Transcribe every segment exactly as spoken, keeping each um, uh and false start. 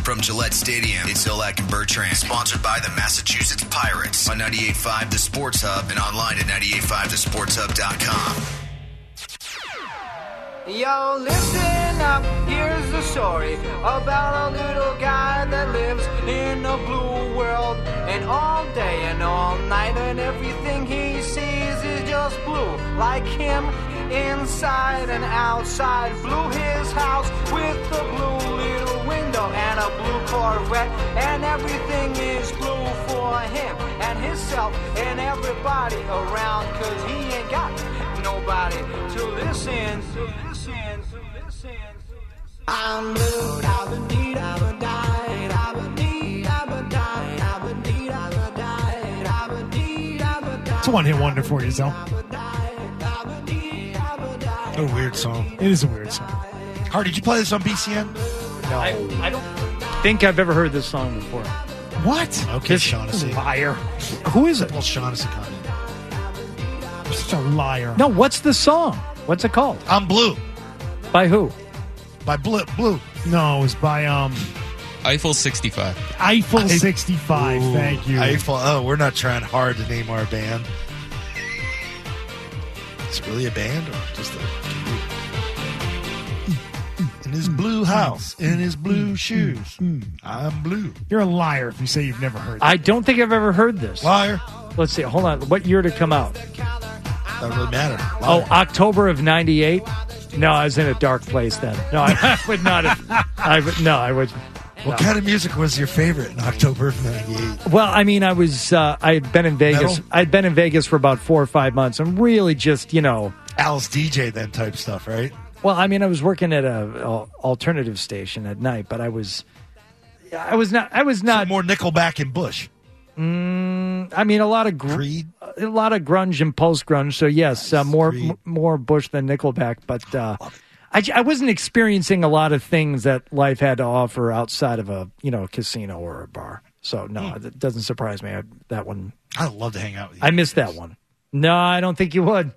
From Gillette Stadium, it's Zolak and Bertrand. Sponsored by the Massachusetts Pirates on ninety-eight point five The Sports Hub and online at ninety-eight point five the sports hub dot com. Yo, listen up, here's the story about a little guy that lives in a blue world. And all day and all night and everything he sees is just blue. Like him, inside and outside. Blue his house with a blue little window and a blue Corvette. And everything is blue for him and himself and everybody around. Cause he ain't got nobody to listen to. Listen, to listen, to listen. I'm blue, I've been need, I've been died, I've been need, I've been died, I've been need, I've been died, I've been need, I've been died. It's a one-hit wonder for you, Zell. A weird song. It is a weird song. Hardy, did you play this on B C N? No. I, I don't think I've ever heard this song before. What? Okay, Shaughnessy. Liar. Who is it? Well, Shaughnessy got it. You're such a liar. No, what's the song? What's it called? I'm Blue. By who? By Blue. Blue. No, it was by um Eiffel sixty-five. Eiffel I- sixty-five. Ooh, Thank you. Eiffel. Oh, we're not trying hard to name our band. It's really a band or just a... In his blue house, in his blue shoes, I'm blue. You're a liar if you say you've never heard. I don't think I've ever heard this. Liar. Let's see. Hold on. What year did it come out? Doesn't really matter. Oh, Liar. October of ninety-eight. No, I was in a dark place then. No, I, I would not have. I would, no, I would. What no. kind of music was your favorite in October of ninety-eight? Well, I mean, I was. Uh, I had been in Vegas. Metal? I'd been in Vegas for about four or five months. I'm really just, you know. Alice D J then type stuff, right? Well, I mean, I was working at a, a alternative station at night, but I was. I was not. I was not. So more Nickelback and Bush. Mm, I mean, a lot of gr- Creed. a lot of grunge and post grunge. So yes, Nice. uh, more Creed. m- more Bush than Nickelback. But uh, I, j- I wasn't experiencing a lot of things that life had to offer outside of a you know casino or a bar. So no, Hmm. it doesn't surprise me. I, that one, I'd love to hang out with you. I missed that one. No, I don't think you would.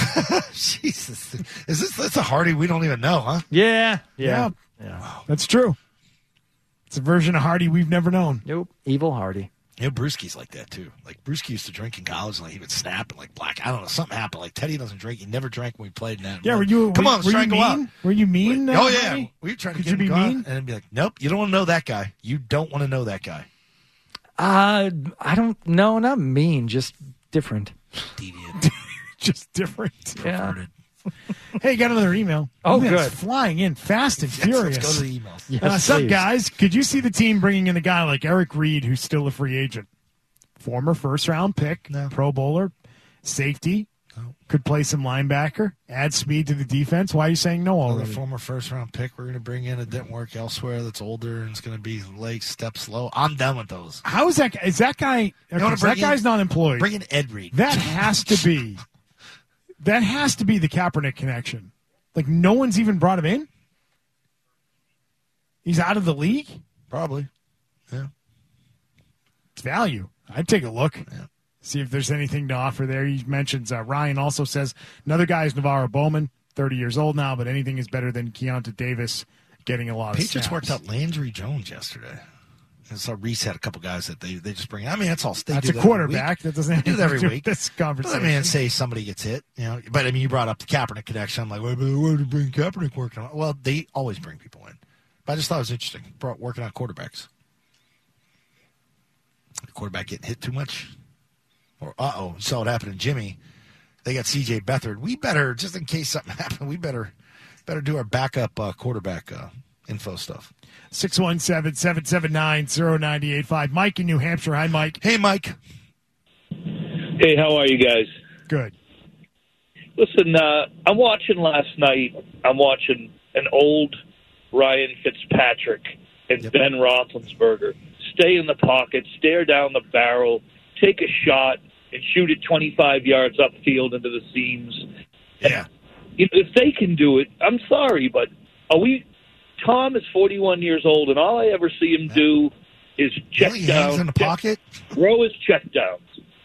Jesus, is this that's a Hardy we don't even know, huh? Yeah, Yeah. yeah, yeah. That's true. It's a version of Hardy we've never known. Nope, Evil Hardy. You know, Brewski's like that too. Like Brewski used to drink in college, and like he would snap and like black. I don't know, something happened. Like Teddy doesn't drink. He never drank when we played in that. Yeah, Like, were you? Come were, on, let's were try you and go mean? out. Were you mean? Oh uh, yeah, Hardy? we were trying to Could get you him be to go out, mean? and then be like, nope, you don't want to know that guy. You don't want to know that guy. Uh, I don't know. Not mean, just different. Deviant, Just different. Yeah. perverted. Hey, got another email. Oh, Emails good. Flying in fast and Yes, furious. let's go to the emails. Yes, Uh, what's up, please. guys? Could you see the team bringing in a guy like Eric Reed, who's still a free agent? Former first-round pick, No. Pro Bowler, safety, No. could play some linebacker, add speed to the defense. Why are you saying no Another already? former first round pick we're going to bring in. It didn't work elsewhere. That's older and it's going to be legs, step slow. I'm done with those. How is that? Is that guy? wanna Okay, so that bring guy's in- not employed. Bring in Ed Reed. That has to be. That has to be the Kaepernick connection. Like no one's even brought him in. He's out of the league. Probably. Yeah. It's value. I'd take a look. Yeah. See if there's anything to offer there. He mentions uh, Ryan also says another guy is Navarro Bowman, thirty years old now, but anything is better than Keontae Davis getting a lot of Patriots snaps. worked out Landry Jones yesterday. I saw Reese had a couple guys that they, they just bring in. I mean, that's all. They That's do a that every quarterback. week. That doesn't have They do that to every do with week. this But conversation. I mean, say somebody gets hit, you know. But I mean, you brought up the Kaepernick connection. I'm like, well, where did bring Kaepernick working on? Well, they always bring people in. But I just thought it was interesting. Brought working on quarterbacks. The quarterback getting hit too much, or uh oh, saw it happen to Jimmy. They got C J Beathard. We better, just in case something happened, we better better do our backup uh, quarterback uh, info stuff. six one seven, seven seven nine, zero nine eight five. Mike in New Hampshire. Hi, Mike. Hey, Mike. Hey, how are you guys? Good. Listen, uh, I'm watching last night. I'm watching an old Ryan Fitzpatrick and Yep. Ben Roethlisberger stay in the pocket, stare down the barrel, take a shot, and shoot it twenty-five yards upfield into the seams. Yeah. You know, if they can do it, I'm sorry, but are we? Tom is forty-one years old, and all I ever see him do is check Really down, hangs in the check- pocket. throw his check downs.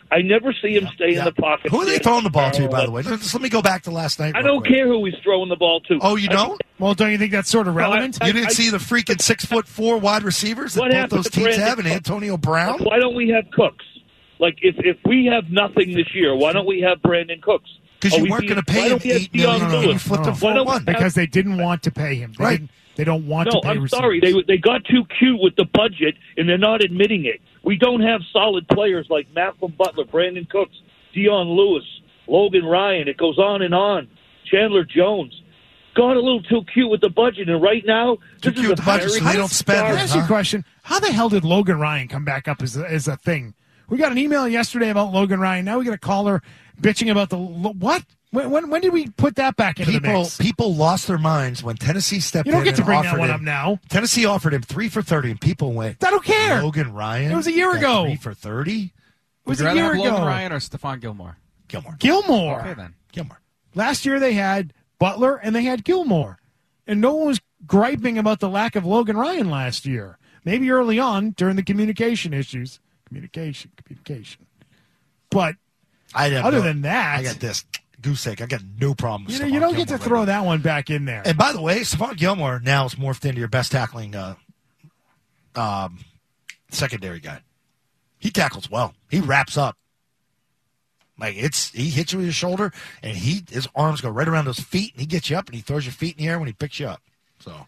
I never see him stay Yeah. in the pocket. Who are they stand throwing the ball to, barrel. by the way? Just let me go back to last night. I real don't quick. care who he's throwing the ball to. Oh, you I- don't? Well, don't you think that's sort of relevant? I- You didn't I- see the freaking six foot four wide receivers that What both happened those to teams Brandon have, and Cooks? Antonio Brown. Why don't we have Cooks? Like, if if we have nothing this year, why don't we have Brandon Cooks? Because Are you we weren't being- going to pay why him don't we have eight million, Deion and you Lewis? flipped him No. four Why don't we one. Because they didn't want to pay him. They Right. didn't, they don't want No, to pay I'm receivers. sorry. They they got too cute with the budget, and they're not admitting it. We don't have solid players like Malcolm Butler, Brandon Cooks, Deion Lewis, Logan Ryan. It goes on and on. Chandler Jones got a little too cute with the budget, and right now Too this cute is with a the budget, very so they don't spend Can I it, ask you a huh? question? How the hell did Logan Ryan come back up as a, as a thing? We got an email yesterday about Logan Ryan. Now we got a caller bitching about the what? When, when when did we put that back into the People mix? people lost their minds when Tennessee stepped You don't in get to and bring that offered one him. up now. Tennessee offered him three for thirty, and people went. I don't care. Logan Ryan. It was a year got ago. Three for thirty. It was Would you a rather year have Logan ago. Ryan or Stephon Gilmore? Gilmore. Gilmore. Okay, then. Gilmore. Last year they had Butler and they had Gilmore, and no one was griping about the lack of Logan Ryan last year. Maybe early on during the communication issues, communication, communication. But I have other no- than that, I got this goose egg. I got no problem with you know, Stephon you don't get to Gilmore throw right now. that one back in there. And by the way, Stephon Gilmore now is morphed into your best tackling uh, um, secondary guy. He tackles well. He wraps up. Like it's he hits you with his shoulder, and he his arms go right around those feet, and he gets you up, and he throws your feet in the air when he picks you up. So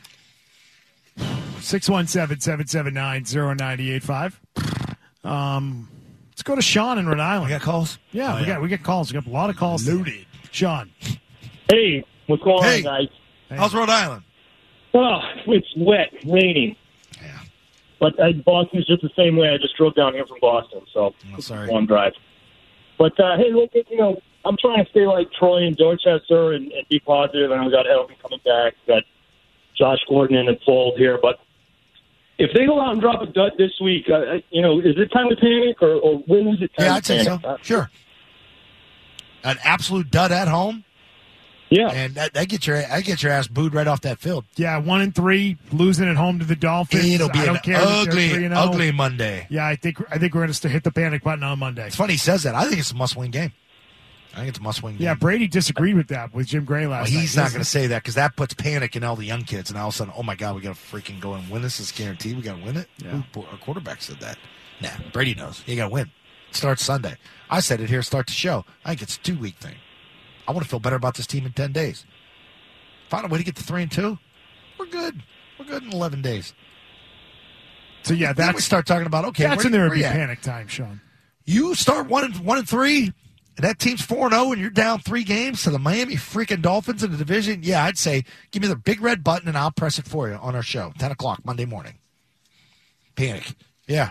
six one seven, seven seven nine, zero nine eight five. Um, let's go to Sean in Rhode Island. we got calls. Yeah, Oh, we got we get calls. We got a lot of calls. today. Loaded. Sean. Hey, what's going Hey. on, guys? How's Rhode Island? Oh, it's wet, raining. Yeah. But uh, Boston's just the same way. I just drove down here from Boston, so Oh, sorry. one drive. But uh, hey, look, you know, I'm trying to stay like Troy and Dorchester and, and be positive. And I've got Edelman coming back, got Josh Gordon in the fold here. But if they go out and drop a dud this week, uh, you know, is it time to panic, or, or when is it time Yeah, to I'd say panic? so. Uh, Sure. An absolute dud at home, Yeah. and that, that get your that get your ass booed right off that field. Yeah, one and three, losing at home to the Dolphins. It'll be I an don't care that they're ugly, three and oh. ugly Monday. Yeah, I think I think we're going to hit the panic button on Monday. It's funny he says that. I think it's a must-win game. I think it's a must-win game. Yeah, Brady disagreed with that with Jim Gray last Well, night. he's not going to say that because that puts panic in all the young kids, and all of a sudden, oh my God, we got to freaking go and win this. It's guaranteed. We got to win it. Yeah. Ooh, our quarterback said that. Nah, Brady knows. You got to win. It starts Sunday. I said it here. Start the show. I think it's a two-week thing. I want to feel better about this team in ten days. Find a way to get to three and two. We're good. We're good in eleven days. So yeah, Then we that's start talking about okay. that's where, when there would where be you at? panic time, Sean. You start one and one and three, and that team's four and zero, and you're down three games to the Miami freaking Dolphins in the division. Yeah, I'd say give me the big red button, and I'll press it for you on our show, ten o'clock Monday morning. Panic. Yeah,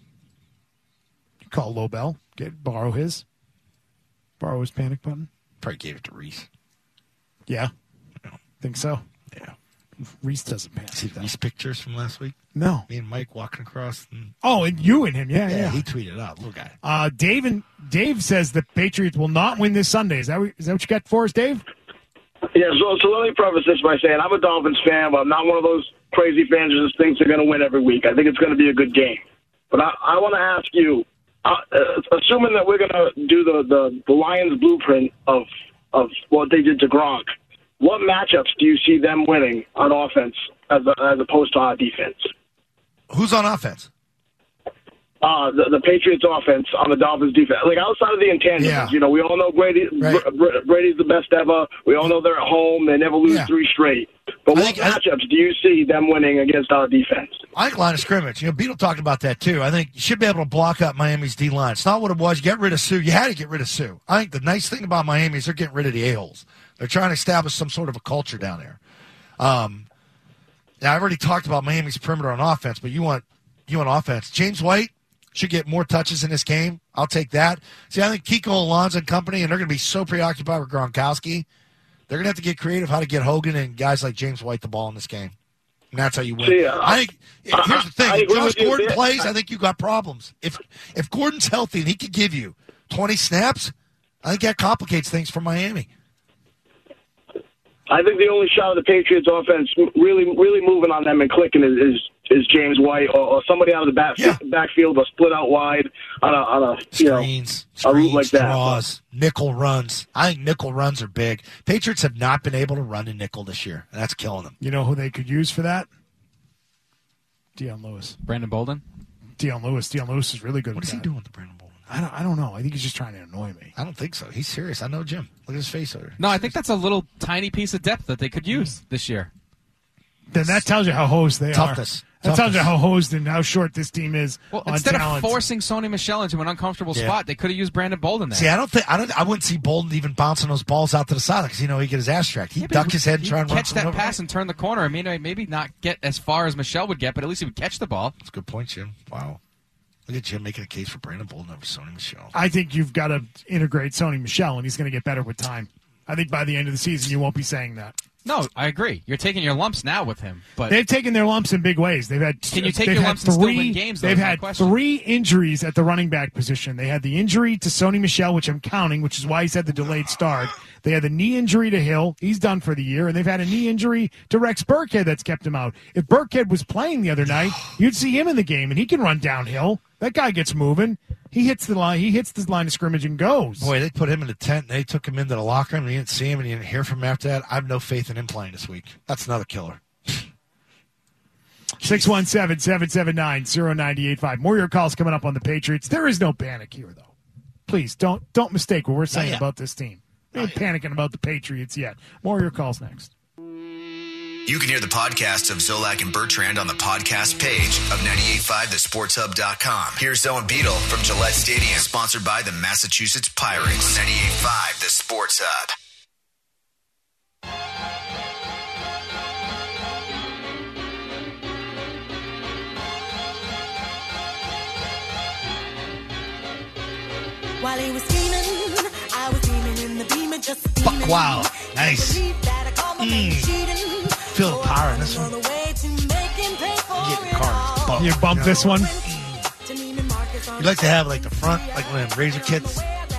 Call Lobel, get borrow his, borrow his panic button. probably gave it to Reese. Yeah, think so. Yeah, Reese doesn't panic. see these pictures from last week. No. Me and Mike walking across. And, Oh, and you and him. Yeah, yeah, yeah. he tweeted out, little guy. Uh, Dave and Dave says the Patriots will not win this Sunday. Is that what, is that what you got for us, Dave? Yeah, so, so let me preface this by saying I'm a Dolphins fan, but I'm not one of those crazy fans who just thinks they're going to win every week. I think it's going to be a good game. But I, I want to ask you, uh, uh, assuming that we're going to do the, the, the Lions blueprint of of what they did to Gronk, what matchups do you see them winning on offense as, a, as opposed to our defense? Who's on offense? Uh, the, the Patriots offense on the Dolphins defense. Like outside of the intangibles, Yeah. you know, we all know Brady, Right. Br- Br- Brady's the best ever. We all know they're at home. They never lose Yeah. three straight. But I what think- I- matchups do you see them winning against our defense? I think line of scrimmage. You know, Beetle talked about that too. I think you should be able to block up Miami's D line. It's not what it was. You get rid of Sue. You had to get rid of Sue. I think the nice thing about Miami is they're getting rid of the a-holes. They're trying to establish some sort of a culture down there. Um, now I've already talked about Miami's perimeter on offense, but you want you want offense. James White should get more touches in this game. I'll take that. See, I think Kiko Alonso and company, and they're going to be so preoccupied with Gronkowski, they're going to have to get creative how to get Hogan and guys like James White the ball in this game. And that's how you win. See, uh, I think I- here's the thing: I if agree Josh with you Gordon there. plays, I think you got problems. If if Gordon's healthy and he could give you twenty snaps, I think that complicates things for Miami. I think the only shot of the Patriots offense really, really moving on them and clicking is, is is James White or, or somebody out of the back, Yeah. backfield or split out wide on a on a you Screens, know a route screens, like that. draws, nickel runs. I think nickel runs are big. Patriots have not been able to run in nickel this year, and that's killing them. You know who they could use for that? Deion Lewis. Brandon Bolden? Deion Lewis. Deion Lewis is really good. What with is he that. doing with the Brandon Bolden? I don't. I don't know. I think he's just trying to annoy me. I don't think so. He's serious. I know Jim. Look at his face over. No, I think that's a little tiny piece of depth that they could use this year. Then that tells you how hosed they Toughness. are. That tells Toughness. you how hosed and how short this team is Well, on instead talent. of forcing Sony Michel into an uncomfortable Yeah. spot, they could have used Brandon Bolden there. See, I don't think I don't. I wouldn't see Bolden even bouncing those balls out to the side because you know he get his ass tracked. He'd Yeah, but duck he- his head and he'd try and catch run that over. pass and turn the corner. I mean, maybe not get as far as Michel would get, but at least he would catch the ball. That's a good point, Jim. Wow, look at Jim making a case for Brandon Bolden over Sony Michel. I think you've got to integrate Sony Michel, and he's going to get better with time. I think by the end of the season, you won't be saying that. No, I agree. You're taking your lumps now with him, but They've taken their lumps in big ways. They've had Can you take they've your had lumps and still three, win games, though, They've is my had question. three injuries at the running back position. They had the injury to Sony Michel, which I'm counting, which is why he's had the delayed start. They had the knee injury to Hill. He's done for the year. And they've had a knee injury to Rex Burkhead that's kept him out. If Burkhead was playing the other night, you'd see him in the game, and he can run downhill. That guy gets moving. He hits the line. He hits the line of scrimmage and goes. Boy, they put him in the tent. And they took him into the locker room. And you didn't see him, and you didn't hear from him after that. I have no faith in him playing this week. That's another killer. six one seven, seven seven nine, zero nine eight five. More of your calls coming up on the Patriots. There is no panic here, though. Please don't don't mistake what we're saying yet. about this team. We ain't panicking about the Patriots yet. More of your calls next. You can hear the podcast of Zolak and Bertrand on the podcast page of ninety-eight five the sports hub dot com. Here's Zoe and Beetle from Gillette Stadium, sponsored by the Massachusetts Pirates. ninety-eight five the Sports Hub. While he was scheming, I was scheming in the beamer, just Fuck, wow. Nice. Mm. Feel the power in this one. You get in the car. Bump. You bump this one? You like to have like the front, like one of them razor kits,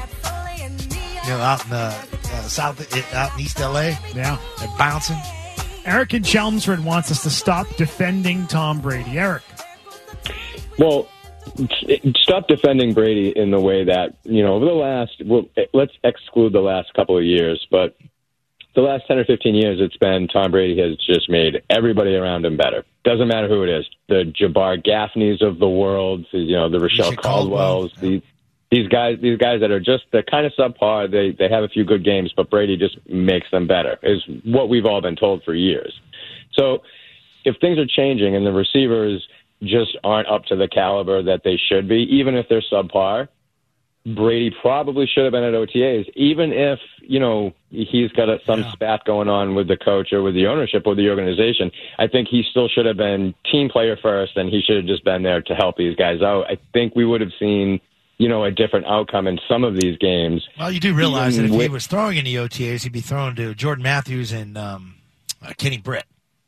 you know, out in the uh, south, out in East L A. Yeah. They're bouncing. Eric in Chelmsford wants us to stop defending Tom Brady. Eric. Well, stop defending Brady in the way that, you know, over the last, well, let's exclude the last couple of years, but the last ten or fifteen years, it's been Tom Brady has just made everybody around him better. Doesn't matter who it is. The Jabbar Gaffneys of the world, you know, the Rochelle Caldwells, Caldwell. these these guys these guys that are just, they're kind of subpar. They, they have a few good games, but Brady just makes them better, is what we've all been told for years. So if things are changing and the receivers just aren't up to the caliber that they should be, even if they're subpar, Brady probably should have been at O T As, even if, you know, he's got a, some Yeah. spat going on with the coach or with the ownership or the organization. I think he still should have been team player first, and he should have just been there to help these guys out. I think we would have seen, you know, a different outcome in some of these games. Well, you do realize that if Even he with- was throwing in the O T As, he'd be throwing to Jordan Matthews and um, uh, Kenny Britt.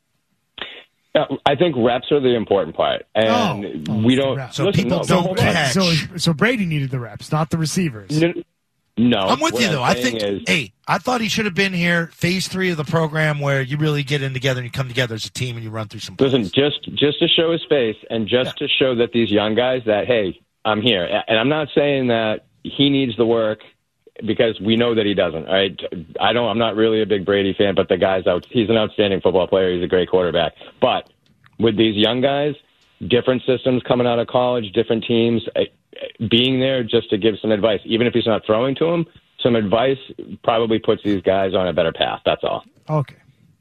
Uh, I think reps are the important part, and Oh. Oh, we it's the don't. reps. So listen, people no, don't hold on. catch. So, so Brady needed the reps, not the receivers. No, no, I'm with what you, I'm though. I saying think, is, hey, I thought he should have been here, phase three of the program, where you really get in together and you come together as a team and you run through some plays. listen, just just to show his face and just to show that these young guys that, hey, I'm here. And I'm not saying that he needs the work, because we know that he doesn't. All right, I don't. I'm not really a big Brady fan, but the guy's out. He's an outstanding football player. He's a great quarterback. But with these young guys, different systems coming out of college, different teams, uh, being there just to give some advice, even if he's not throwing to them, some advice probably puts these guys on a better path. That's all. Okay.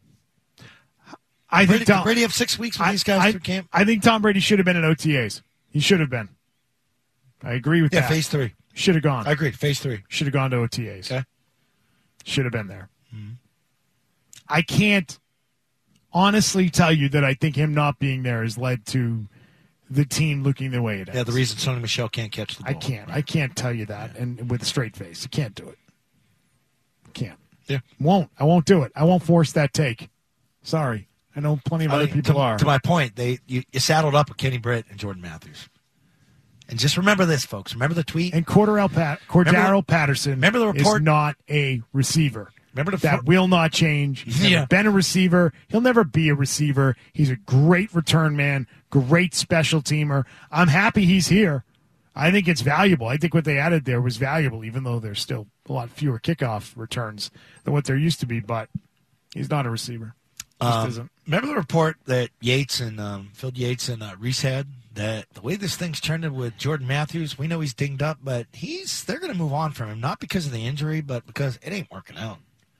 I Brady, think Tom, did Brady have six weeks with I, these guys I, through camp? I think Tom Brady should have been at O T As. He should have been. I agree with Yeah, that. phase three. Should have gone. I agree. Phase three. Should have gone to O T As. Okay. Should have been there. I can't honestly tell you that I think him not being there has led to the team looking the way it is. Yeah, the reason Sony Michel can't catch the ball. I can't. I can't tell you that, and with a straight face, I can't do it. Can't. Yeah. Won't. I won't do it. I won't force that take. Sorry. I know plenty of I other mean, people to, are. To my point, they you, you saddled up with Kenny Britt and Jordan Matthews. And just remember this, folks. Remember the tweet? And Cordell Pat Cordero Remember- Patterson remember the report? is not a receiver. Remember the that fir- will not change. He's never Yeah. been a receiver. He'll never be a receiver. He's a great return man, great special teamer. I'm happy he's here. I think it's valuable. I think what they added there was valuable, even though there's still a lot fewer kickoff returns than what there used to be. But he's not a receiver. Just Um, isn't. remember the report that Yates and um, Phil Yates and uh, Reese had that the way this thing's trended with Jordan Matthews, we know he's dinged up, but he's they're going to move on from him, not because of the injury, but because it ain't working out.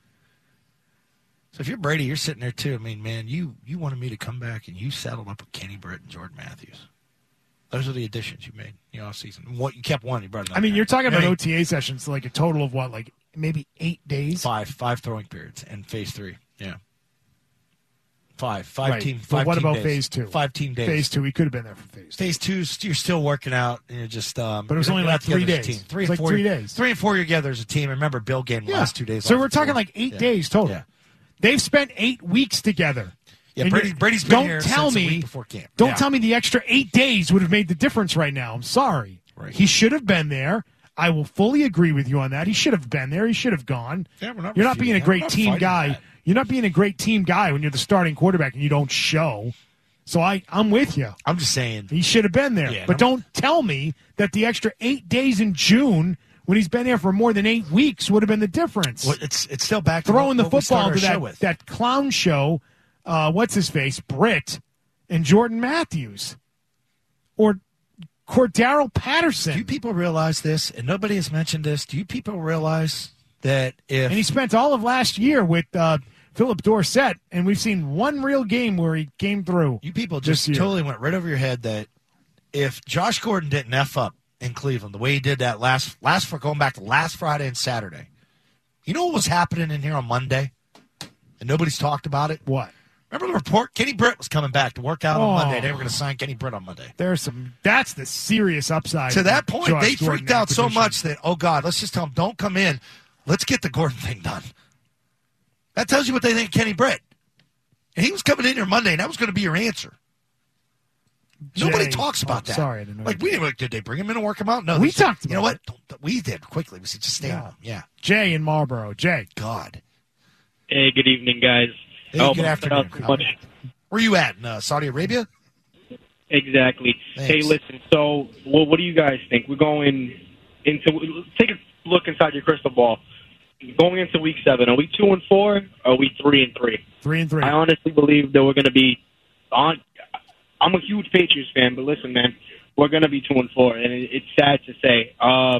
So if you're Brady, you're sitting there too. I mean, man, you you wanted me to come back and you settled up with Kenny Britt and Jordan Matthews. Those are the additions you made, you know, off season. What you kept one, you brought another. I mean, guy. you're talking about I mean, O T A sessions, like a total of what, like maybe eight days? five, five throwing periods and phase three. Yeah. Five, five Right. team. But Five what team about days. phase two? Five team days. Phase two, he could have been there for phase two. Phase two, you're still working out, and you're just. Um, But it was you're only not like three together as a days. Team. Three It was and like four, three days. Three and four, you're together as a team. Remember, Bill gained the Yeah. last two days. So off we're talking before. like eight Yeah. days total. Yeah. They've spent eight weeks together. Yeah, And Brady, you're- Brady's been don't here tell since a me, week before camp. Don't Yeah. tell me the extra eight days would have made the difference right now. I'm sorry. Right. He should have been there. I will fully agree with you on that. He should have been there. He should have gone. Yeah, we're not You're not being a refuting that. great We're not team fighting guy. that. You're not being a great team guy when you're the starting quarterback and you don't show. So I, I'm with you. I'm just saying. He should have been there. Yeah, but I'm- don't tell me that the extra eight days in June when he's been there for more than eight weeks would have been the difference. Well, it's it's still back to Throwing what, the what we football started to our show that, with. that clown show, uh, what's his face, Britt, and Jordan Matthews. Or Cordaro Patterson. Do you people realize this? And nobody has mentioned this. Do you people realize that if And he spent all of last year with uh, Philip Dorsett, and we've seen one real game where he came through. you people this just year. totally went right over your head that if Josh Gordon didn't F up in Cleveland the way he did that last last for going back to last Friday and Saturday, you know what was happening in here on Monday? And nobody's talked about it? What? Remember the report? Kenny Britt was coming back to work out Oh. on Monday. They were going to sign Kenny Britt on Monday. There's some. That's the serious upside. To that of point, Josh they Gordon freaked out so acquisition. much that, oh, God, let's just tell them, don't come in. Let's get the Gordon thing done. That tells you what they think of Kenny Britt. And he was coming in here Monday, and that was going to be your answer. Nobody Jay- talks about oh, that. sorry, I didn't know Like, you we didn't, like, did they bring him in and work him out? No. We they said, talked You know about what? Don't- We did quickly. We said, just stay Yeah. home. Yeah. Jay in Marlboro. Jay. God. Hey, good evening, guys. Hey, Oh, good my afternoon. God, much- Where you at? In uh, Saudi Arabia? Exactly. Thanks. Hey, listen. So, well, what do you guys think? We're going into take a look inside your crystal ball. Going into week seven, are we two and four? Or are we three and three? Three and three. I honestly believe that we're going to be on. I'm a huge Patriots fan, but listen, man, we're going to be two and four, and it, it's sad to say. Uh,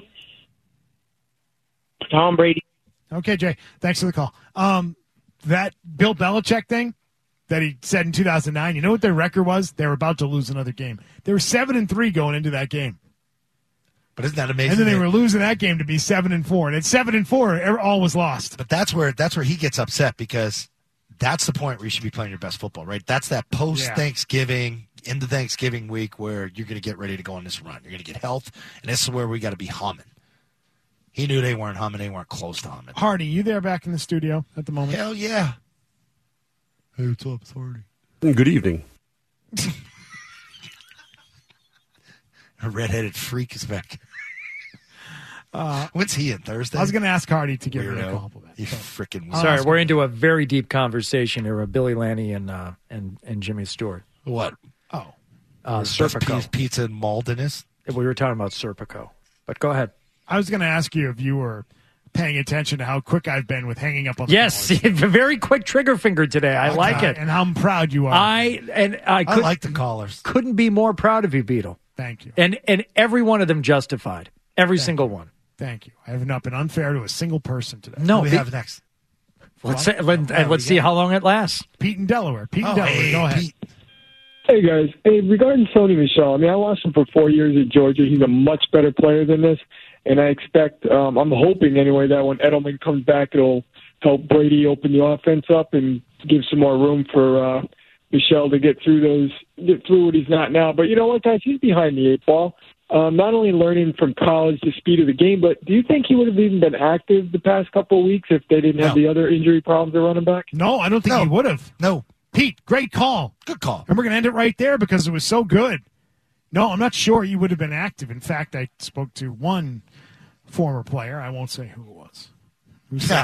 Tom Brady. Okay, Jay. Thanks for the call. Um, that Bill Belichick thing that he said in two thousand nine. You know what their record was? They were about to lose another game. They were seven and three going into that game, But isn't that amazing? and then they that- were losing that game to be seven and four. And at seven and four, er- all was lost. But that's where that's where he gets upset because that's the point where you should be playing your best football, right? That's that post Thanksgiving into Thanksgiving week where you're going to get ready to go on this run. You're going to get health, and this is where we got to be humming. He knew they weren't humming; they weren't close to humming. Hardy, you there back in the studio at the moment? Hell yeah! Hey, what's up, it's Hardy? Good evening. A redheaded freak is back. Uh, When's he in Thursday? I was going to ask Hardy to give her a Weirdo. compliment. You freaking Sorry, we're into a very deep conversation here with Billy Lanny and uh, and and Jimmy Stewart. What? Oh, uh, Best Serpico. piece- Pizza and Maldenus. We were talking about Serpico, but go ahead. I was going to ask you if you were paying attention to how quick I've been with hanging up on the Yes, very quick trigger finger today. I Okay. like it, and how proud you are. I and I, could, like the callers. Couldn't be more proud of you, Beetle. Thank you. And and every one of them justified. Every single one. Thank you. I have not been unfair to a single person today. No, Who we Be- have next? Let's What? say, let, and let's see how long it lasts. Pete in Delaware. Pete in Oh, Delaware. hey, Go ahead. Pete. Hey guys, hey, regarding Sony Michel, I mean, I watched him for four years at Georgia. He's a much better player than this, and I expect, um, I'm hoping anyway, that when Edelman comes back, it'll help Brady open the offense up and give some more room for uh, Michel to get through those, get through what he's not now. But you know what, guys, he's behind the eight ball. Um, not only learning from college the speed of the game, but do you think he would have even been active the past couple of weeks if they didn't have No. the other injury problems at running back? No, I don't think No. he would have. No. Pete, great call. Good call. And we're going to end it right there because it was so good. No, I'm not sure he would have been active. In fact, I spoke to one former player, I won't say who it was, who Yeah. said,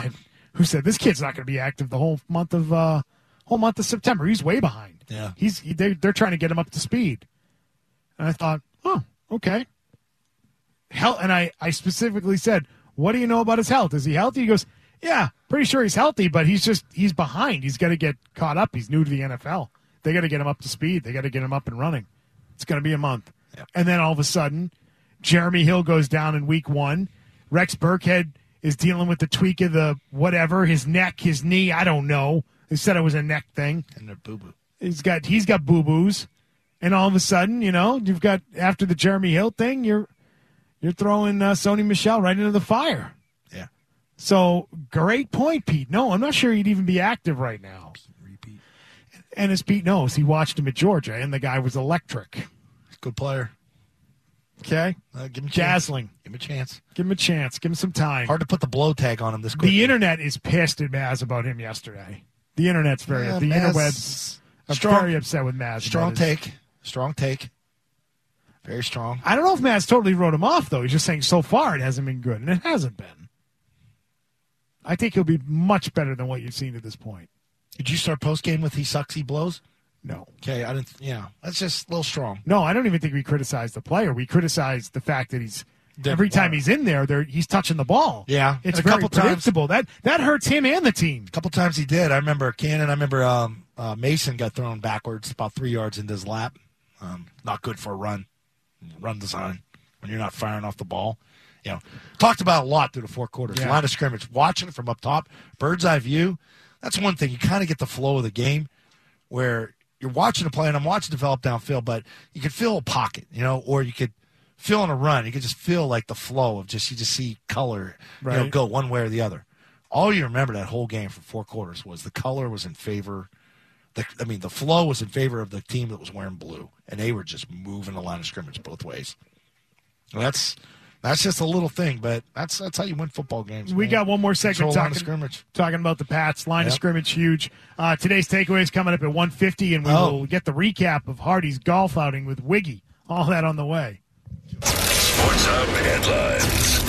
who said this kid's not going to be active the whole month of uh, whole month of September. He's way behind. Yeah. He's they, they're trying to get him up to speed. And I thought, oh, okay. Hell, and I, I specifically said, what do you know about his health? Is he healthy? He goes, yeah, pretty sure he's healthy, but he's just he's behind. He's got to get caught up. He's new to the N F L. They got to get him up to speed. They got to get him up and running. It's going to be a month. Yep. And then all of a sudden, Jeremy Hill goes down in week one. Rex Burkhead is dealing with the tweak of the whatever, his neck, his knee. I don't know. They said it was a neck thing. And they're boo-boo. He's got he's got boo-boos. And all of a sudden, you know, you've got, after the Jeremy Hill thing, you're you're throwing uh, Sony Michel right into the fire. Yeah. So, great point, Pete. No, I'm not sure he'd even be active right now. Repeat. And as Pete knows, he watched him at Georgia, and the guy was electric. Good player. Okay? Uh, give him a Dazzling. Chance. Give him a chance. Give him a chance. Give him some time. Hard to put the blow tag on him this quickly. The internet is pissed at Maz about him yesterday. The internet's very, Yeah, the Maz- interwebs are Strong- very upset with Maz. Strong about his- take. Strong take. Very strong. I don't know if Maz totally wrote him off, though. He's just saying so far it hasn't been good, and it hasn't been. I think he'll be much better than what you've seen at this point. Did you start post game with he sucks, he blows? No. Okay, I didn't. Yeah, that's just a little strong. No, I don't even think we criticize the player. We criticize the fact that he's Different every time player. he's in there, there he's touching the ball. Yeah, It's and a very couple times- predictable. That that hurts him and the team. A couple times he did. I remember Cannon. I remember um, uh, Mason got thrown backwards about three yards into his lap. Um, not good for a run. Run design when you're not firing off the ball. You know, talked about a lot through the four quarters. Yeah. Line of scrimmage, watching it from up top, bird's eye view. That's one thing. You kind of get the flow of the game where you're watching a play, and I'm watching develop downfield, but you can feel a pocket, you know, or you could feel in a run. You could just feel like the flow of just, you just see color, you know, Right. go one way or the other. All you remember that whole game for four quarters was the color was in favor. The, I mean, the flow was in favor of the team that was wearing blue, and they were just moving the line of scrimmage both ways. And that's that's just a little thing, but that's that's how you win football games. We man. got one more segment Control line of talking, scrimmage. talking about the Pats. Line of Yep. scrimmage, huge. Uh, today's takeaway is coming up at one fifty, and we Oh. will get the recap of Hardy's golf outing with Wiggy. All that on the way. Sports Hub headlines.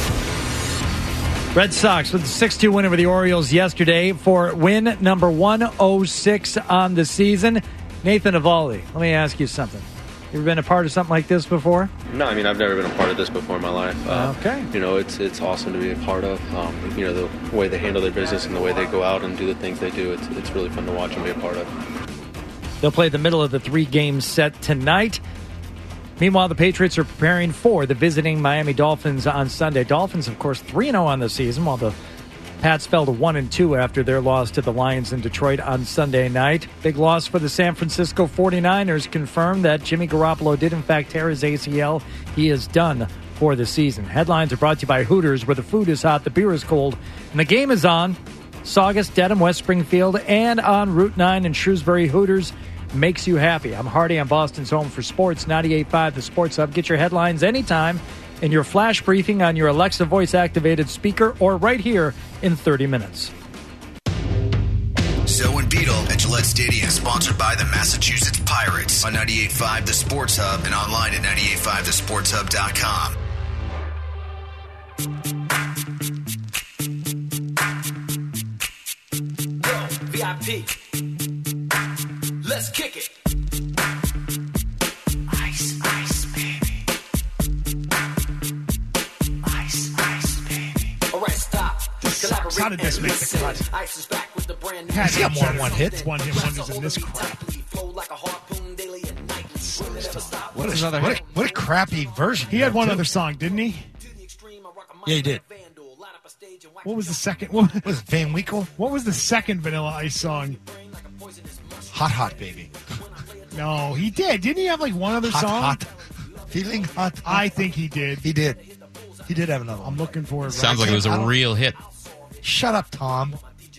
Red Sox with a six two win over the Orioles yesterday for win number one oh six on the season. Nathan Eovaldi, let me ask you something. You ever been a part of something like this before? No, I mean, I've never been a part of this before in my life. Uh, Okay. You know, it's it's awesome to be a part of. Um, you know, the way they handle their business and the way they go out and do the things they do, it's, it's really fun to watch and be a part of. They'll play the middle of the three-game set tonight. Meanwhile, the Patriots are preparing for the visiting Miami Dolphins on Sunday. Dolphins, of course, three and oh on the season, while the Pats fell to one and two after their loss to the Lions in Detroit on Sunday night. Big loss for the San Francisco forty-niners, confirmed that Jimmy Garoppolo did, in fact, tear his A C L. He is done for the season. Headlines are brought to you by Hooters, where the food is hot, the beer is cold, and the game is on. Saugus, Dedham, West Springfield, and on Route nine in Shrewsbury. Hooters makes you happy. I'm Hardy. I'm Boston's home for sports. ninety-eight point five The Sports Hub. Get your headlines anytime in your flash briefing on your Alexa voice-activated speaker or right here in thirty minutes. Zoe and Beetle at Gillette Stadium, sponsored by the Massachusetts Pirates on ninety-eight point five The Sports Hub and online at ninety-eight point five the sports hub dot com. Yo, V I P. Let's kick it. Ice, ice, baby. Ice, ice, baby. All right, stop. Collaborate How did this and make the listen. cut? Ice is back with the brand new. Has He's got more than one hit. One hit wonders in this crap. What a, what, a, what a crappy version. He had one too. other song, didn't he? Yeah, he did. What was the second? What was it, Van Winkle? What was the second Vanilla Ice song? Hot, hot, baby. No, he did. Didn't he have like one other Hot, song? hot. Feeling hot, hot. I think he did. He did. He did have another one. I'm looking for it. Sounds right like it was now. I a don't- real hit. Shut up, Tom.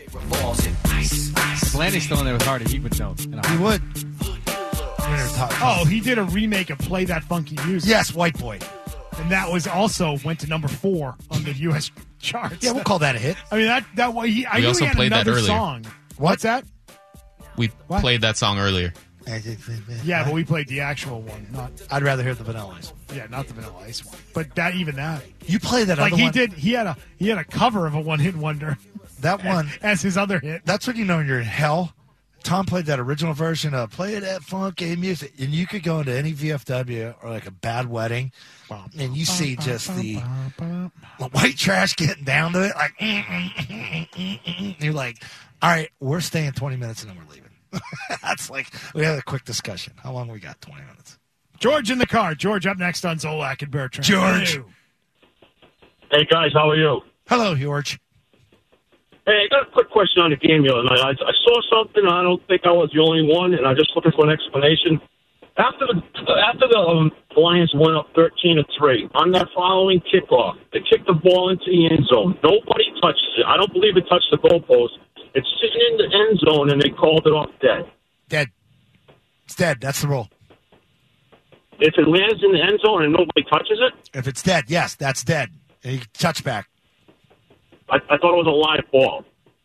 If Landy's still in there with Hardy, he would know. You know. He would. Oh, he did a remake of Play That Funky Music. Yes, White Boy. And that was also went to number four on the U S charts. Yeah, we'll call that a hit. I mean, that that way he, I We knew also he had played that another earlier. song. What's that? We What? played that song earlier. Yeah, but we played the actual one, not I'd rather hear the Vanilla Ice. yeah, not the Vanilla Ice one. But that even that, You play that like other he one? did, he had a he had a cover of a one hit wonder. That one. As his other hit. That's when you know you're in hell. Tom played that original version of Play That Funky Music. And you could go into any V F W or like a bad wedding, and you see just the white trash getting down to it. Like, mm, mm, mm, mm, mm. You're like, all right, we're staying twenty minutes and then we're leaving. That's like, we had a quick discussion. How long we got? twenty minutes. George in the car. George up next on Zolak and Bertrand. George. Hey, guys, how are you? Hello, George. Hey, I got a quick question on the game the other night. I, I saw something. I don't think I was the only one, and I'm just looking for an explanation. After the after the um, Lions went up thirteen to three, on that following kickoff, they kicked the ball into the end zone. Nobody touches it. I don't believe it touched the goalpost. It's sitting in the end zone, and they called it off dead. Dead. It's dead. That's the rule. If it lands in the end zone and nobody touches it? If it's dead, yes, that's dead. And you can touch back. I, I thought it was a live ball.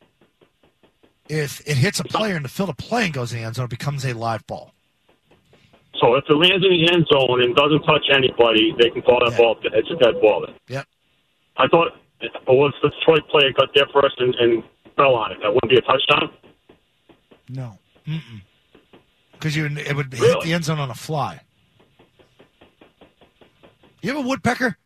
If it hits a player and the field of play and goes in the end zone, it becomes a live ball. So if it lands in the end zone and doesn't touch anybody, they can call that yeah. ball. It's a dead ball. Then. Yep. I thought, well, if the Detroit player got there first and, and fell on it, that wouldn't be a touchdown? No. Because you it would really? hit the end zone on a fly. You have a woodpecker?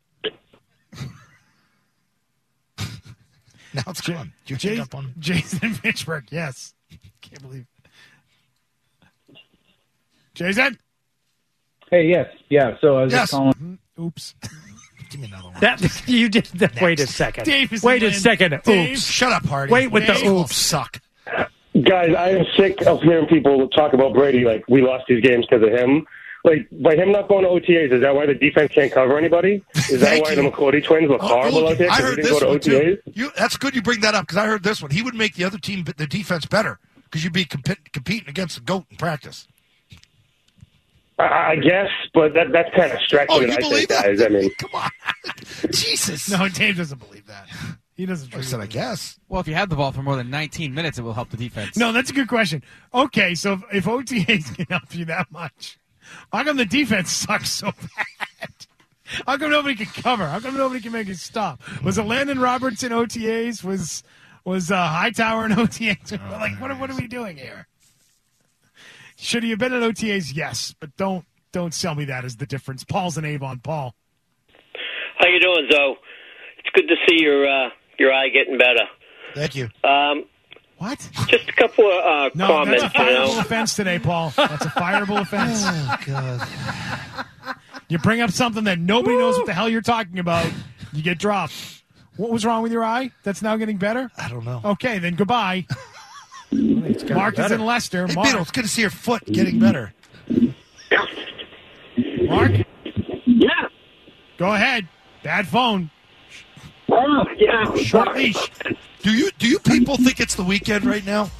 Now it's gone. You Jason, up on Jason Pittsburgh, yes. Can't believe it. Jason? Hey, yes. Yeah, so I was yes. just calling. Oops. Give me another one. That, you did that. Wait a second. Dave Wait a second. Dave. Oops. Shut up, Hardy. Wait with Dave. the oops. Suck. Guys, I am sick of hearing people talk about Brady like we lost these games because of him. Like, by him not going to O T As, is that why the defense can't cover anybody? Is that why you. the McCourty twins look oh, horrible look, out there I because heard they this didn't go to one O T As? too. You, that's good you bring that up because I heard this one. He would make the other team, the defense, better because you'd be comp- competing against the GOAT in practice. I, I guess, but that that's kind of stretching Oh, it, you I believe think, that? guys. I mean, Come on. Jesus. No, Dave doesn't believe that. He doesn't. I said, I guess. Well, if you have the ball for more than nineteen minutes, it will help the defense. No, that's a good question. Okay, so if, if O T As can help you that much, how come the defense sucks so bad? How come nobody can cover? How come nobody can make it stop? Was it Landon Roberts in O T As? Was was uh, Hightower in O T As? Like, what, what are we doing here? Should he have been in O T As? Yes, but don't don't sell me that as the difference. Paul's an Avon. Paul. How you doing, Zoe? It's good to see your uh, your eye getting better. Thank you. Um, what? Just a couple of uh, no, comments. that's a fireable you know? offense today, Paul. That's a fireable offense. Oh, God. You bring up something that nobody knows what the hell you're talking about, you get dropped. What was wrong with your eye that's now getting better? I don't know. Okay, then goodbye. Mark is in Leicester. Hey, Mark. Beetle, it's good to see your foot getting better. Mark? Yeah. Go ahead. Bad phone. Oh, yeah. Short leash. Do you do you people think it's the weekend right now?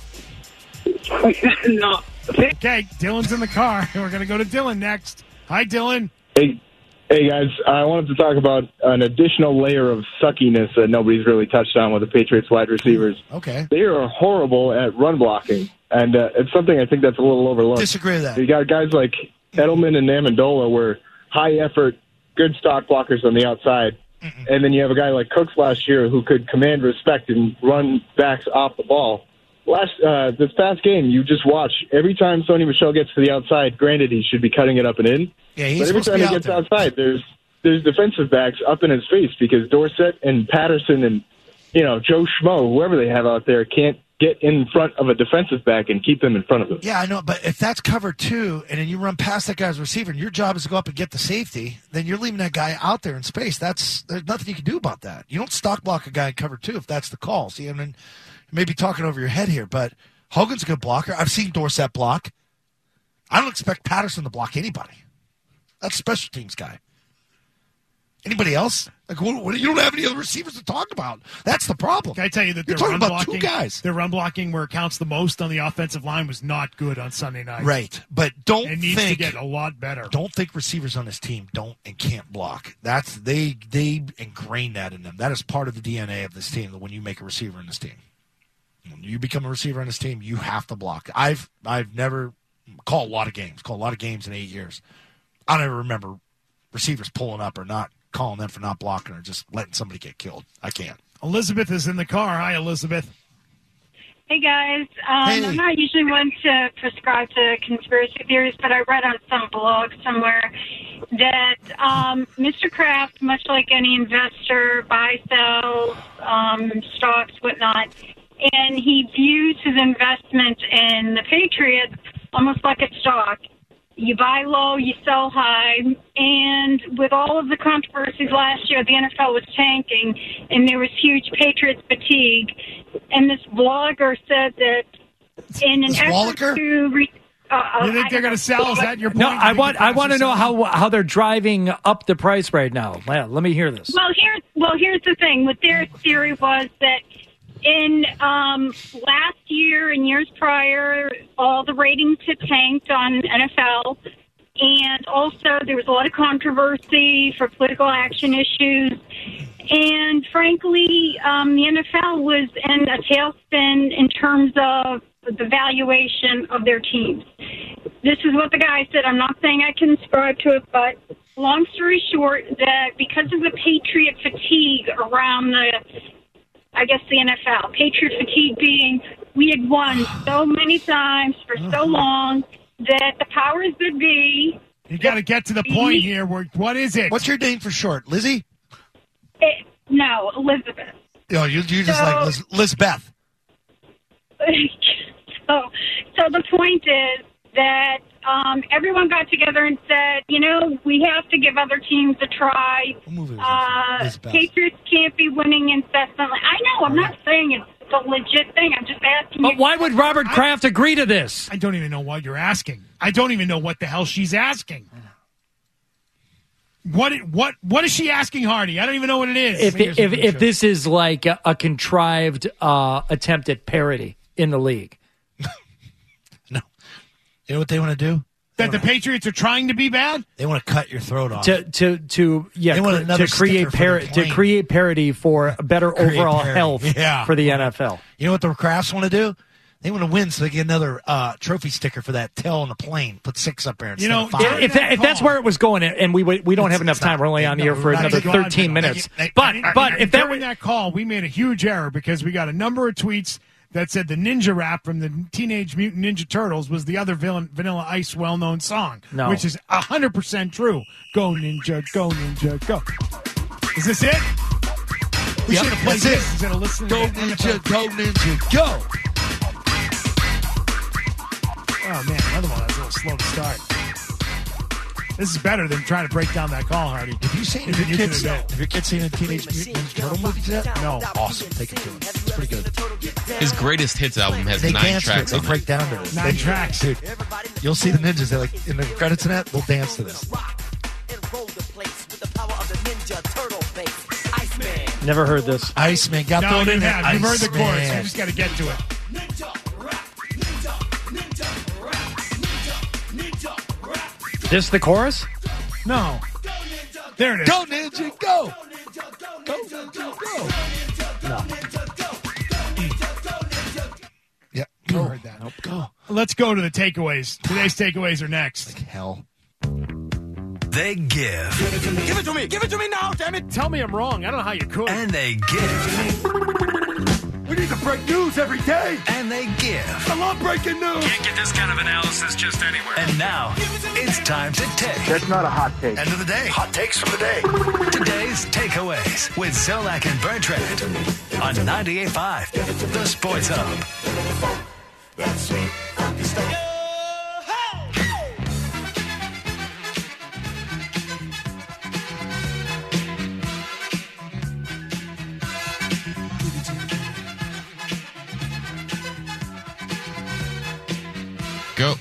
No. Okay, Dylan's in the car. We're going to go to Dylan next. Hi, Dylan. Hey, hey, guys. I wanted to talk about an additional layer of suckiness that nobody's really touched on with the Patriots wide receivers. Okay. They are horrible at run blocking, and uh, it's something I think that's a little overlooked. Disagree with that. You got guys like Edelman and Amendola were high-effort, good stock blockers on the outside. Mm-mm. And then you have a guy like Cooks last year who could command respect and run backs off the ball. Last uh, this past game, you just watch every time Sony Michel gets to the outside. Granted, he should be cutting it up and in. Yeah, he's but every supposed to time be he out gets there. outside, there's there's defensive backs up in his face because Dorsett and Patterson and you know Joe Schmo, whoever they have out there, can't get in front of a defensive back and keep them in front of him. Yeah, I know, but if that's cover two, and then you run past that guy's receiver, and your job is to go up and get the safety, then you're leaving that guy out there in space. That's there's nothing you can do about that. You don't stock block a guy in cover two if that's the call. See, I mean, you may be talking over your head here, but Hogan's a good blocker. I've seen Dorsett block. I don't expect Patterson to block anybody. That's a special teams guy. Anybody else? Like, what, what, you don't have any other receivers to talk about. That's the problem. Can I tell you that You're their talking run about blocking, two guys. their run blocking where it counts the most on the offensive line was not good on Sunday night. Right, but don't it needs think to get a lot better. Don't think receivers on this team don't and can't block. That's they they ingrain that in them. That is part of the D N A of this team. That when you make a receiver in this team, when you become a receiver on this team, you have to block. I've I've never called a lot of games. Called a lot of games in eight years. I don't ever remember receivers pulling up or not calling them for not blocking or just letting somebody get killed. I can't. Elizabeth is in the car. Hi, Elizabeth. Hey, guys. Um, Hey. I'm not usually one to prescribe to conspiracy theories, but I read on some blog somewhere that um, Mister Kraft, much like any investor, buys, sells, um, stocks, whatnot, and he views his investment in the Patriots almost like a stock. You buy low, you sell high, and with all of the controversies last year, the N F L was tanking, and there was huge Patriots fatigue. And this blogger said that in an This effort Wallaker? to re- uh, You think they're going to sell? Is that your point? No, You I think want the I Pats want are to know selling? how how they're driving up the price right now. Well, let me hear this. Well, here's well, here's the thing. What their theory was that in um, last year and years prior, all the ratings had tanked on N F L, and also there was a lot of controversy for political action issues. And frankly, um, the N F L was in a tailspin in terms of the valuation of their teams. This is what the guy said. I'm not saying I can subscribe to it, but long story short, that because of the Patriot fatigue around the, I guess, the N F L, Patriot fatigue being we had won so many times for so long that the powers that be. You got to get to the point here. Where, what is it? What's your name for short? Lizzie? It, no, Elizabeth. Oh, you you just So- like Liz, Lizbeth. so, so the point is that um, everyone got together and said, you know, we have to give other teams a try. Uh, Lizbeth. Patriots can't be winning incessantly. I know. I'm not saying it's a legit thing. I'm just asking. But you- why would Robert Kraft agree to this? I don't even know what you're asking. I don't even know what the hell she's asking. What what what is she asking, Hardy? I don't even know what it is. If if if this is like a, a contrived uh, attempt at parody in the league, You know what they want to do? that the Patriots are trying to be bad. They want to cut your throat off. to to to yeah They want cre- another to create sticker for par- the to plane. create parody for better Create overall parody. health Yeah. for the N F L. You know what the Crafts want to do? They want to win so they get another uh, trophy sticker for that tail on the plane. Put six up there instead You know, of five. If, if, that, if that's where it was going, and we we don't have enough it's not- time, we're only on the no, air for we're not another even going thirteen to. minutes. They- they- But I- but I- if that during that call, we made a huge error because we got a number of tweets that said the Ninja Rap from the Teenage Mutant Ninja Turtles was the other villain, Vanilla Ice well-known song, No. which is one hundred percent true. Go Ninja, go Ninja, go. Is this it? We Yep, should have played that's this it. instead of listening Go to N F L. Ninja, go Ninja, go. Oh, man, another one that's a little slow to start. This is better than trying to break down that call, Hardy. Have you seen If your you're kids? using it. Have your kids seen the Teenage Mutant Ninja Turtle movies yet? No. Awesome. Take it to them. It's pretty good. His greatest hits album has They nine dance to it. tracks They on break it. down to it. Nine They- tracks. dude. You'll see the ninjas. They like in the credits and that. They'll dance to this. never heard this. Iceman got No, thrown you in there. have. You've heard the chorus. You Iceman. just got to get to it. This the chorus? No. There it is. Go Ninja, go. Go Ninja, go. No. Yeah. You Go. heard that. Nope. Go. Let's go to the takeaways. Today's takeaways are next. Hell. They give. Give it to me. Give it to me now, damn it. Tell me I'm wrong. I don't know how you could. And they give. We need to break news every day. And they give. I love breaking news. Can't get this kind of analysis just anywhere. And now, it's time to take. That's not a hot take. End of the day. Hot takes from the day. Today's takeaways with Zolak and Bertrand on ninety-eight point five, The Sports Hub. Go.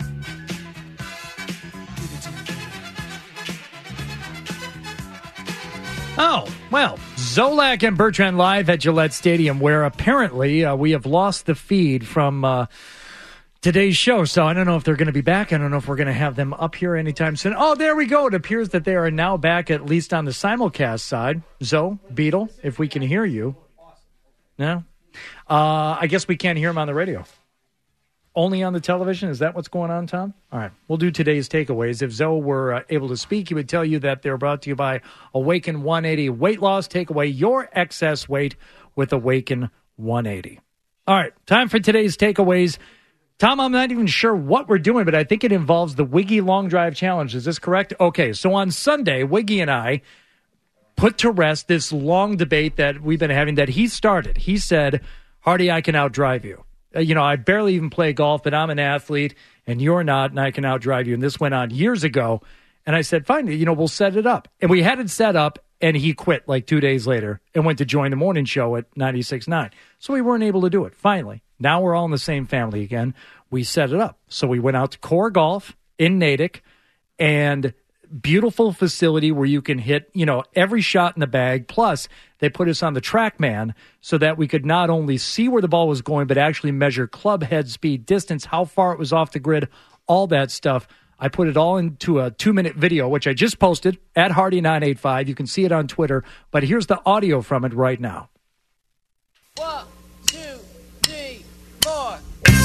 Oh, well, Zolak and Bertrand live at Gillette Stadium, where apparently uh, we have lost the feed from uh, today's show. So I don't know if they're going to be back. I don't know if we're going to have them up here anytime soon. Oh, there we go. It appears that they are now back, at least on the simulcast side. Zoe, Beetle, if we can hear you. No? Uh, I guess we can't hear them on the radio. Only on the television? Is that what's going on, Tom? All right. We'll do today's takeaways. If Zoe were uh, able to speak, he would tell you that they're brought to you by Awaken one eighty Weight Loss. Take away your excess weight with Awaken one eighty. All right, time for today's takeaways. Tom, I'm not even sure what we're doing, but I think it involves the Wiggy Long Drive Challenge. Is this correct? Okay, so on Sunday, Wiggy and I put to rest this long debate that we've been having that he started. He said, Hardy, I can outdrive you. Uh, you know, I barely even play golf, but I'm an athlete, and you're not, and I can outdrive you. And this went on years ago. And I said, fine, you know, we'll set it up. And we had it set up, and he quit like two days later and went to join the morning show at ninety-six point nine. So we weren't able to do it. Finally, now we're all in the same family again. We set it up. So we went out to Core Golf in Natick, and beautiful facility where you can hit, you know, every shot in the bag. Plus, they put us on the TrackMan so that we could not only see where the ball was going, but actually measure club head speed, distance, how far it was off the grid, all that stuff. I put it all into a two-minute video, which I just posted at Hardy nine eighty-five. You can see it on Twitter, but here's the audio from it right now. One, two, three, four.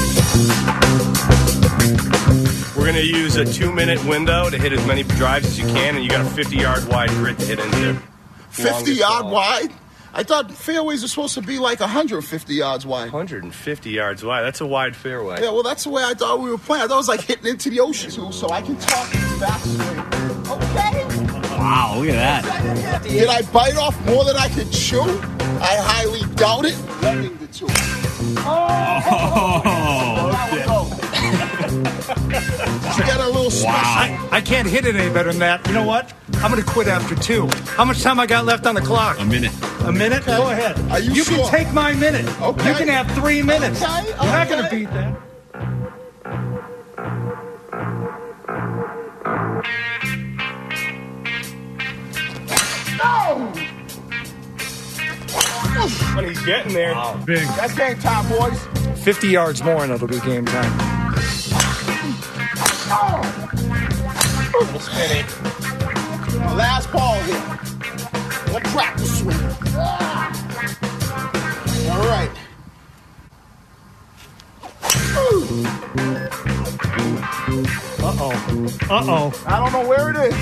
We're going to use a two-minute window to hit as many drives as you can, and you got a fifty-yard wide grid to hit into. fifty-yard wide? I thought fairways are supposed to be like one hundred fifty yards wide. one hundred fifty yards wide. That's a wide fairway. Yeah, well, that's the way I thought we were playing. I thought it was like hitting into the ocean, too, so I can talk fast. Okay. Wow, look at that. Did I bite off more than I could chew? I highly doubt it. Letting the two. Oh, Did you get a little special? I, I can't hit it any better than that. You know what? I'm going to quit after two. How much time I got left on the clock? A minute. A minute? Okay. Go ahead. Are you You sure? can take my minute. Okay. You can have three minutes. Okay, You're not going to okay. beat that. No! When he's getting there. Wow, big. That's game time, boys. fifty yards more and it'll be game time. Little spinny. Last ball here. One practice swing. All right. Uh-oh. Uh-oh. I don't know where it is.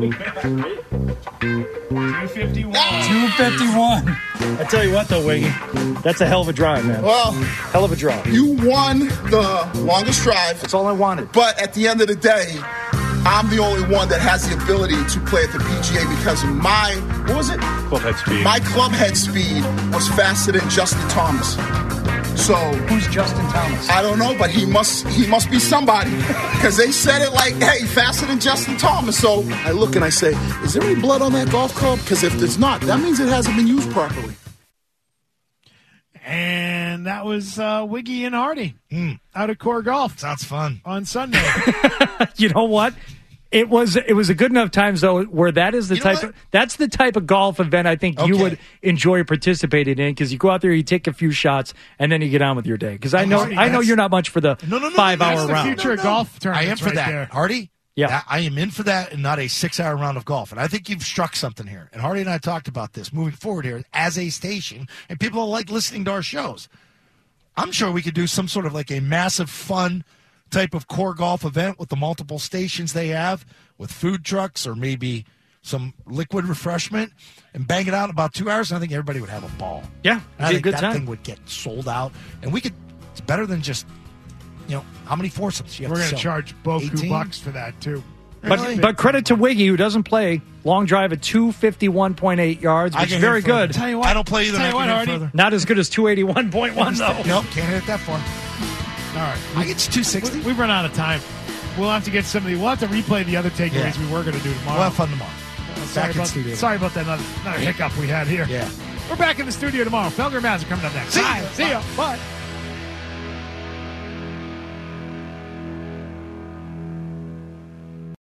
two fifty-one. two fifty-one. I tell you what, though, Wiggy, that's a hell of a drive, man. Well, hell of a drive. You won the longest drive. That's all I wanted. But at the end of the day, I'm the only one that has the ability to play at the P G A because of my, what was it? Club head speed. My club head speed was faster than Justin Thomas. So who's Justin Thomas? I don't know, but he must he must be somebody because they said it like, hey, faster than Justin Thomas. So I look and I say, is there any blood on that golf club? Because if there's not, that means it hasn't been used properly. And that was uh, Wiggy and Hardy Mm. out of Core Golf. Sounds fun. On Sunday. You know what? It was it was a good enough times though where that is the You know type what? of that's the type of golf event I think you Okay. would enjoy participating in because you go out there, you take a few shots, and then you get on with your day. Because I know Hardy, I know that's- you're not much for the No, no, no, five no, hour that's the round. Future golf I tournament. am for right that. There. Hardy? Yeah. That- I am in for that and not a six-hour round of golf. And I think you've struck something here. And Hardy and I talked about this moving forward here as a station. And people like listening to our shows. I'm sure we could do some sort of like a massive fun type of Core Golf event with the multiple stations they have with food trucks or maybe some liquid refreshment and bang it out in about two hours. And I think everybody would have a ball. Yeah, And I it'd be a think good that time. thing would get sold out. And we could, it's better than just, you know, how many foursomes you have We're to going to sell? charge Boku eighteen? bucks for that, too. But but credit to Wiggy who doesn't play long drive at two fifty-one point eight yards, I which is can very hit further. good. Tell you what, I don't play either. Tell I you what, can hit Hardy. further. Not as good as two eighty-one point one though. Nope, can't hit it that far. All right. I get two sixty. We, we've run out of time. We'll have to get somebody. We'll have to replay the other takeaways Yeah. we were going to do tomorrow. We'll have fun tomorrow. Sorry Back in about, studio. sorry about that another, another hiccup we had here. Yeah. We're back in the studio tomorrow. Felger Mazza coming up next. See Bye. ya. See ya. Bye.